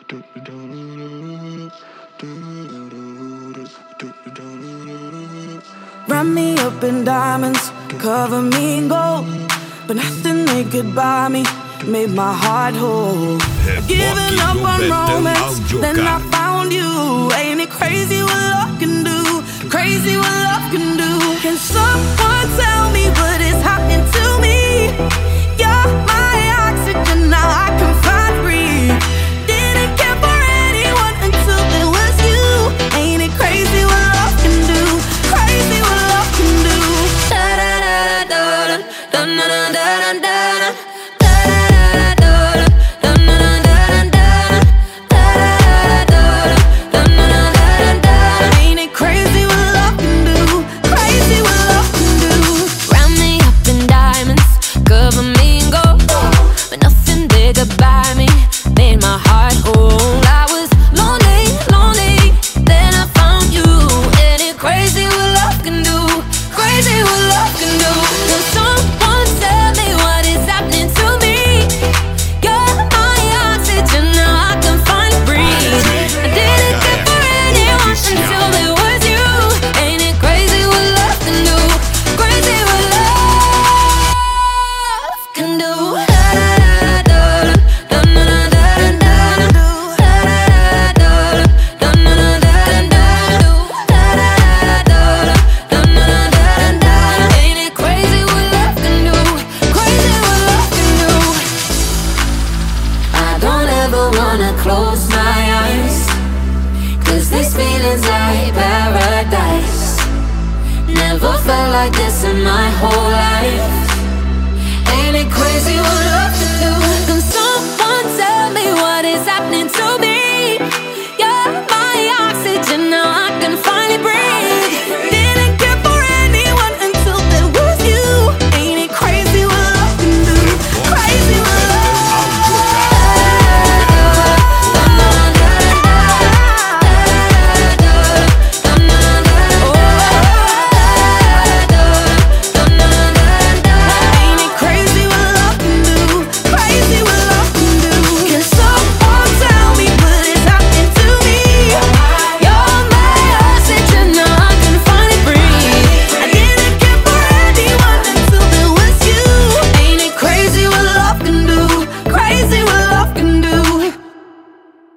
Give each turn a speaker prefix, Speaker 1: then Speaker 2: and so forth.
Speaker 1: Wrap me up in diamonds, cover me in gold, but nothing they could buy me made my heart whole. Giving up on romance, then I found you. Ain't it crazy what love can do? Crazy what love can do. Can someone tell me what is happening to me? You're my oxygen, now I can find breathe. Didn't care for anyone until it was you. Ain't it crazy what love can do? Crazy what love can do. Da da da da da da da da da da.
Speaker 2: Close my eyes, 'cause these feelings like paradise. Never felt like this in my whole life. Ain't it crazy what love